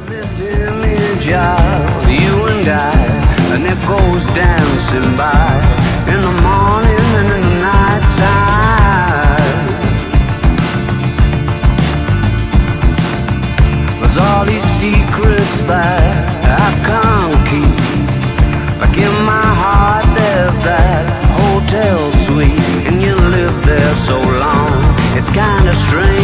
this image of you and I, and it goes dancing by in the morning and in the night time. There's all these secrets that I can't keep. Like in my heart there's that hotel suite, and you lived there so long, it's kinda strange.